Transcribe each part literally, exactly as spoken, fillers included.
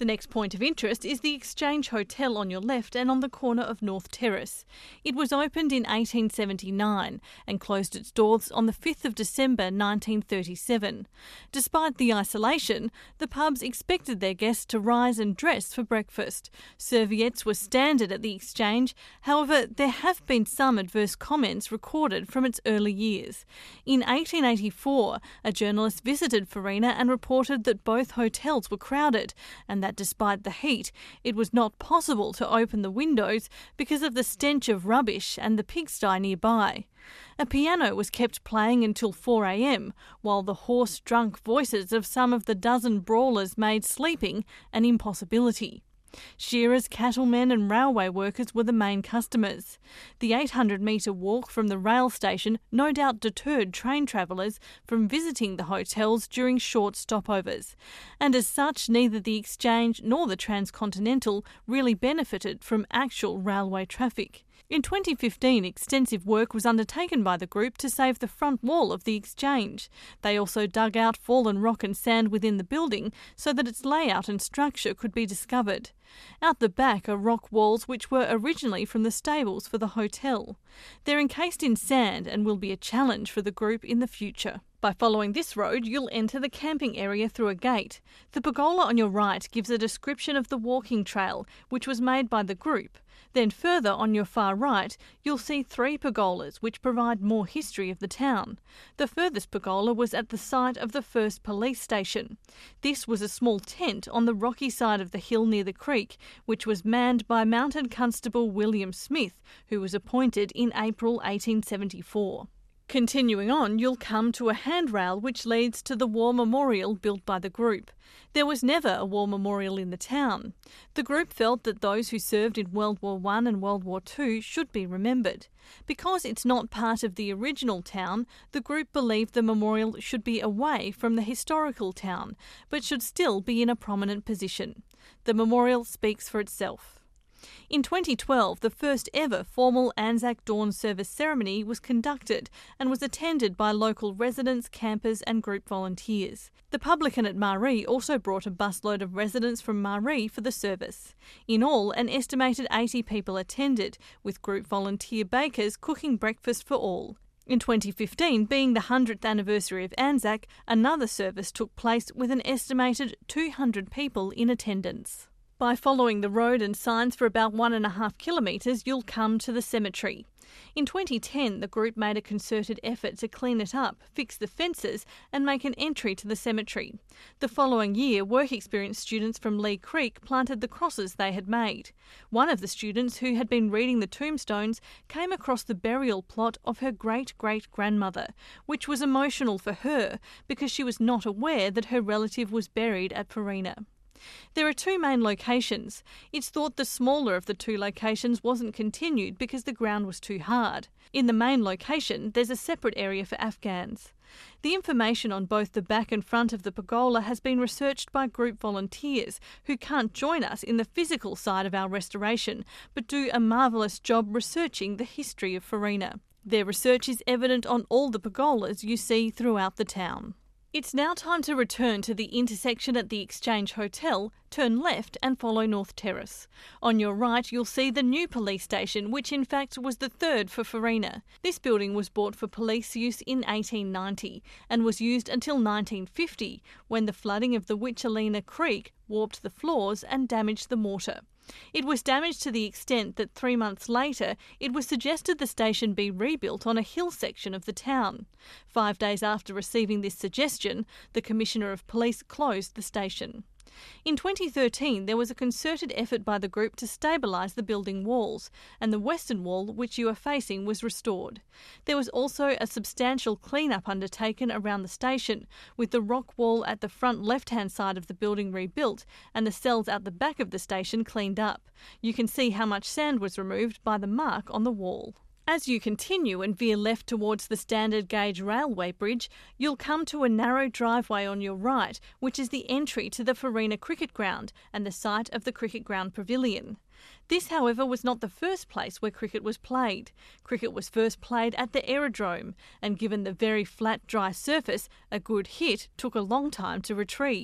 The next point of interest is the Exchange Hotel on your left and on the corner of North Terrace. It was opened in eighteen seventy-nine and closed its doors on the fifth of December nineteen thirty-seven. Despite the isolation, the pubs expected their guests to rise and dress for breakfast. Serviettes were standard at the Exchange. However, there have been some adverse comments recorded from its early years. In eighteen eighty-four, a journalist visited Farina and reported that both hotels were crowded and that despite the heat, it was not possible to open the windows because of the stench of rubbish and the pigsty nearby. A piano was kept playing until four a.m, while the hoarse, drunk voices of some of the dozen brawlers made sleeping an impossibility. Shearers, cattlemen and railway workers were the main customers. The eight hundred metre walk from the rail station no doubt deterred train travellers from visiting the hotels during short stopovers, and as such neither the Exchange nor the Transcontinental really benefited from actual railway traffic. In twenty fifteen, extensive work was undertaken by the group to save the front wall of the Exchange. They also dug out fallen rock and sand within the building so that its layout and structure could be discovered. Out the back are rock walls which were originally from the stables for the hotel. They're encased in sand and will be a challenge for the group in the future. By following this road, you'll enter the camping area through a gate. The pergola on your right gives a description of the walking trail, which was made by the group. Then further on your far right, you'll see three pergolas which provide more history of the town. The furthest pergola was at the site of the first police station. This was a small tent on the rocky side of the hill near the creek, which was manned by Mounted Constable William Smith, who was appointed in April eighteen seventy-four. Continuing on, you'll come to a handrail which leads to the War Memorial built by the group. There was never a war memorial in the town. The group felt that those who served in World War One and World War Two should be remembered. Because it's not part of the original town, the group believed the memorial should be away from the historical town, but should still be in a prominent position. The memorial speaks for itself. In twenty twelve, the first ever formal Anzac Dawn service ceremony was conducted and was attended by local residents, campers and group volunteers. The publican at Maree also brought a busload of residents from Maree for the service. In all, an estimated eighty people attended, with group volunteer bakers cooking breakfast for all. In twenty fifteen, being the hundredth anniversary of Anzac, another service took place with an estimated two hundred people in attendance. By following the road and signs for about one and a half kilometres, you'll come to the cemetery. In twenty ten, the group made a concerted effort to clean it up, fix the fences and make an entry to the cemetery. The following year, work-experienced students from Lee Creek planted the crosses they had made. One of the students, who had been reading the tombstones, came across the burial plot of her great-great-grandmother, which was emotional for her because she was not aware that her relative was buried at Farina. There are two main locations. It's thought the smaller of the two locations wasn't continued because the ground was too hard. In the main location, there's a separate area for Afghans. The information on both the back and front of the pergola has been researched by group volunteers who can't join us in the physical side of our restoration, but do a marvellous job researching the history of Farina. Their research is evident on all the pergolas you see throughout the town. It's now time to return to the intersection at the Exchange Hotel, turn left and follow North Terrace. On your right you'll see the new police station, which in fact was the third for Farina. This building was bought for police use in eighteen ninety and was used until nineteen fifty, when the flooding of the Witchelina Creek warped the floors and damaged the mortar. It was damaged to the extent that three months later it was suggested the station be rebuilt on a hill section of the town. Five days after receiving this suggestion, the Commissioner of Police closed the station. In twenty thirteen, there was a concerted effort by the group to stabilise the building walls, and the western wall, which you are facing, was restored. There was also a substantial clean-up undertaken around the station, with the rock wall at the front left-hand side of the building rebuilt and the cells out the back of the station cleaned up. You can see how much sand was removed by the mark on the wall. As you continue and veer left towards the standard gauge railway bridge, you'll come to a narrow driveway on your right, which is the entry to the Farina Cricket Ground and the site of the Cricket Ground Pavilion. This, however, was not the first place where cricket was played. Cricket was first played at the aerodrome, and given the very flat, dry surface, a good hit took a long time to retrieve.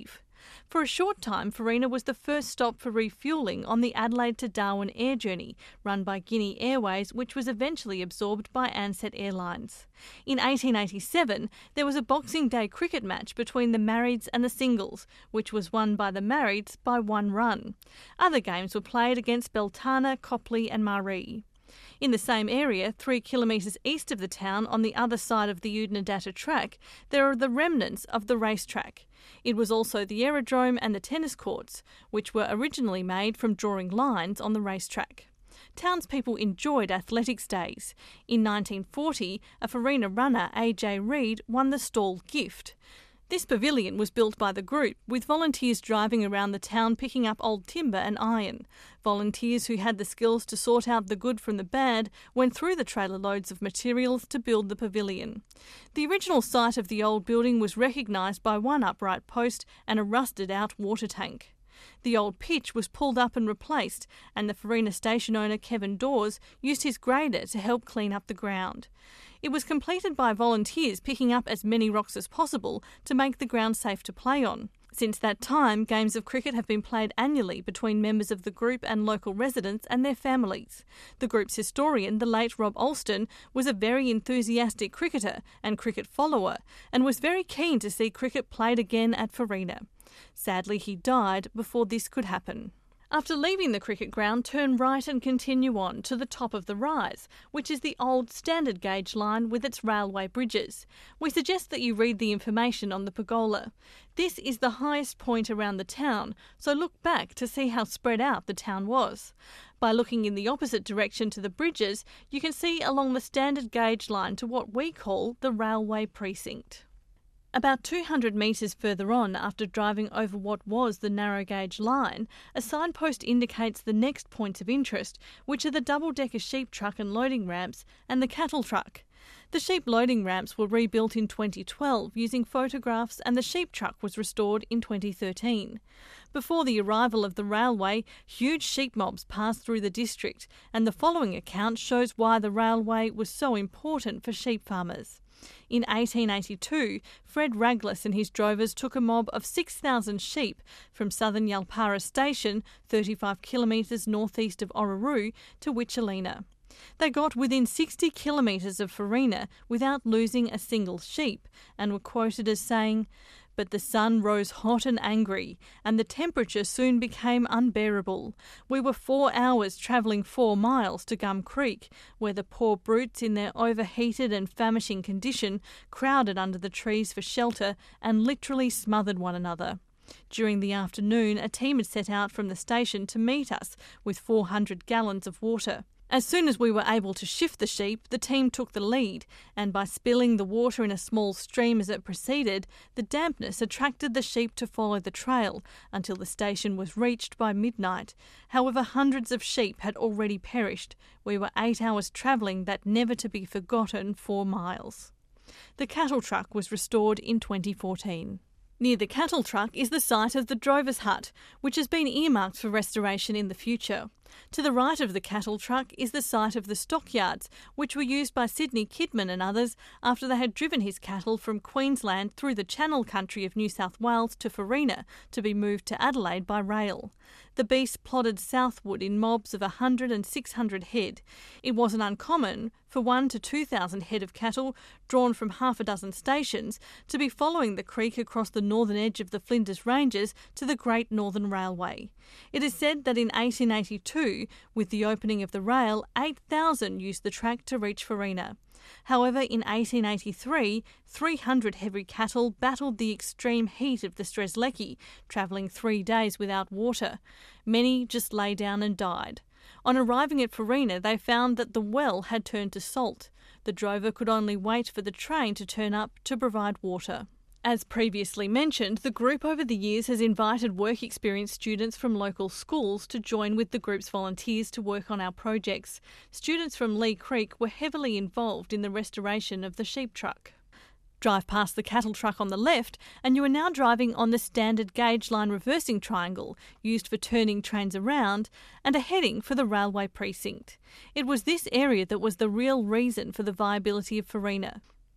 For a short time, Farina was the first stop for refuelling on the Adelaide to Darwin air journey, run by Guinea Airways, which was eventually absorbed by Ansett Airlines. In eighteen eighty-seven, there was a Boxing Day cricket match between the Marrieds and the Singles, which was won by the Marrieds by one run. Other games were played against Beltana, Copley and Maree. In the same area, three kilometres east of the town, on the other side of the Udnadatta track, there are the remnants of the racetrack. It was also the aerodrome and the tennis courts, which were originally made from drawing lines on the racetrack. Townspeople enjoyed athletics days. In nineteen forty, a Farina runner, A J Reid, won the Stall Gift. This pavilion was built by the group, with volunteers driving around the town picking up old timber and iron. Volunteers who had the skills to sort out the good from the bad went through the trailer loads of materials to build the pavilion. The original site of the old building was recognised by one upright post and a rusted-out water tank. The old pitch was pulled up and replaced, and the Farina station owner Kevin Dawes used his grader to help clean up the ground. It was completed by volunteers picking up as many rocks as possible to make the ground safe to play on. Since that time, games of cricket have been played annually between members of the group and local residents and their families. The group's historian, the late Rob Alston, was a very enthusiastic cricketer and cricket follower, and was very keen to see cricket played again at Farina. Sadly, he died before this could happen. After leaving the cricket ground, turn right and continue on to the top of the rise, which is the old standard gauge line with its railway bridges. We suggest that you read the information on the pergola. This is the highest point around the town, so look back to see how spread out the town was. By looking in the opposite direction to the bridges, you can see along the standard gauge line to what we call the railway precinct. About two hundred metres further on, after driving over what was the narrow gauge line, a signpost indicates the next points of interest, which are the double-decker sheep truck and loading ramps and the cattle truck. The sheep loading ramps were rebuilt in twenty twelve using photographs, and the sheep truck was restored in twenty thirteen. Before the arrival of the railway, huge sheep mobs passed through the district, and the following account shows why the railway was so important for sheep farmers. In eighteen eighty-two, Fred Raglas and his drovers took a mob of six thousand sheep from southern Yalpara Station, thirty-five kilometres northeast of Orroroo, to Witchelina. They got within sixty kilometres of Farina without losing a single sheep, and were quoted as saying, "But the sun rose hot and angry, and the temperature soon became unbearable. We were four hours travelling four miles to Gum Creek, where the poor brutes in their overheated and famishing condition crowded under the trees for shelter and literally smothered one another. During the afternoon, a team had set out from the station to meet us with four hundred gallons of water. As soon as we were able to shift the sheep, the team took the lead, and by spilling the water in a small stream as it proceeded, the dampness attracted the sheep to follow the trail until the station was reached by midnight. However, hundreds of sheep had already perished. We were eight hours travelling that never-to-be-forgotten four miles. The cattle truck was restored in twenty fourteen. Near the cattle truck is the site of the drover's hut, which has been earmarked for restoration in the future. To the right of the cattle truck is the site of the stockyards, which were used by Sidney Kidman and others after they had driven his cattle from Queensland through the Channel Country of New South Wales to Farina to be moved to Adelaide by rail. The beasts plodded southward in mobs of one hundred and six hundred head. It wasn't uncommon for one to two thousand head of cattle, drawn from half a dozen stations, to be following the creek across the northern edge of the Flinders Ranges to the Great Northern Railway. It is said that in eighteen eighty-two, with the opening of the rail, eight thousand used the track to reach Farina. However, in eighteen eighty-three, three hundred heavy cattle battled the extreme heat of the Strzelecki, travelling three days without water. Many just lay down and died. On arriving at Farina, they found that the well had turned to salt. The drover could only wait for the train to turn up to provide water. As previously mentioned, the group over the years has invited work experience students from local schools to join with the group's volunteers to work on our projects. Students from Lee Creek were heavily involved in the restoration of the sheep truck. Drive past the cattle truck on the left and you are now driving on the standard gauge line reversing triangle used for turning trains around and are heading for the railway precinct. It was this area that was the real reason for the viability of Farina.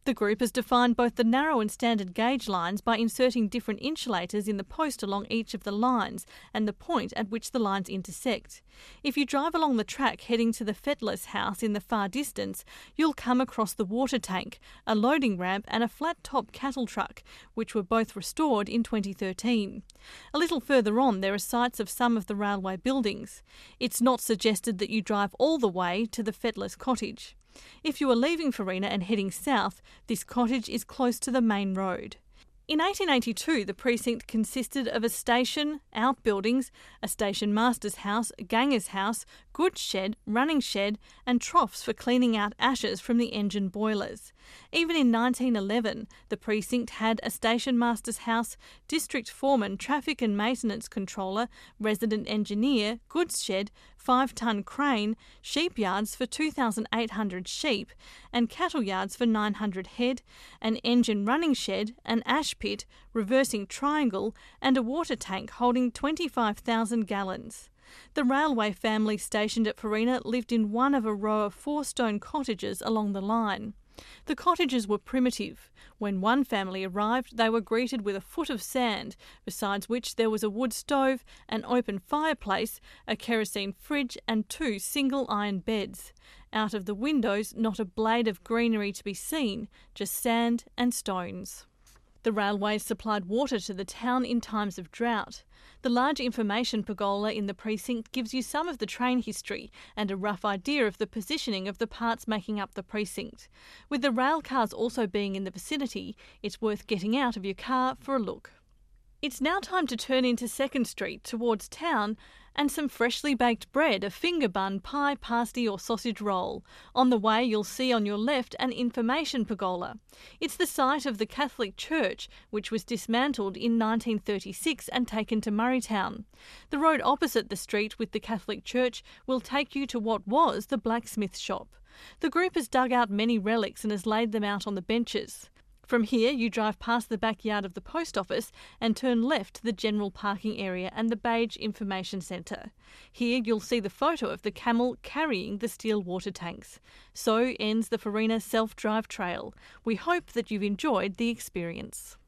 The group has defined both the narrow and standard gauge lines by inserting different insulators in the post along each of the lines and the point at which the lines intersect. If you drive along the track heading to the Fettless house in the far distance, you'll come across the water tank, a loading ramp and a flat-top cattle truck, which were both restored in twenty thirteen. A little further on there are sites of some of the railway buildings. It's not suggested that you drive all the way to the Fettless cottage. If you are leaving Farina and heading south, this cottage is close to the main road. In eighteen eighty-two, the precinct consisted of a station, outbuildings, a station master's house, a ganger's house, goods shed, running shed and troughs for cleaning out ashes from the engine boilers. Even in nineteen eleven, the precinct had a station master's house, district foreman, traffic and maintenance controller, resident engineer, goods shed, five-ton crane, sheep yards for two thousand eight hundred sheep and cattle yards for nine hundred head, an engine running shed, an ash pit, reversing triangle and a water tank holding twenty-five thousand gallons. The railway family stationed at Farina lived in one of a row of four stone cottages along the line. The cottages were primitive. When one family arrived, they were greeted with a foot of sand, besides which there was a wood stove, an open fireplace, a kerosene fridge and two single iron beds. Out of the windows, not a blade of greenery to be seen, just sand and stones. The railways supplied water to the town in times of drought. The large information pergola in the precinct gives you some of the train history and a rough idea of the positioning of the parts making up the precinct. With the rail cars also being in the vicinity, it's worth getting out of your car for a look. It's now time to turn into Second Street towards town and some freshly baked bread, a finger bun, pie, pasty or sausage roll. On the way you'll see on your left an information pergola. It's the site of the Catholic Church, which was dismantled in nineteen thirty-six and taken to Murraytown. The road opposite the street with the Catholic Church will take you to what was the blacksmith shop. The group has dug out many relics and has laid them out on the benches. From here, you drive past the backyard of the post office and turn left to the general parking area and the Beige Information Centre. Here you'll see the photo of the camel carrying the steel water tanks. So ends the Farina Self-Drive Trail. We hope that you've enjoyed the experience.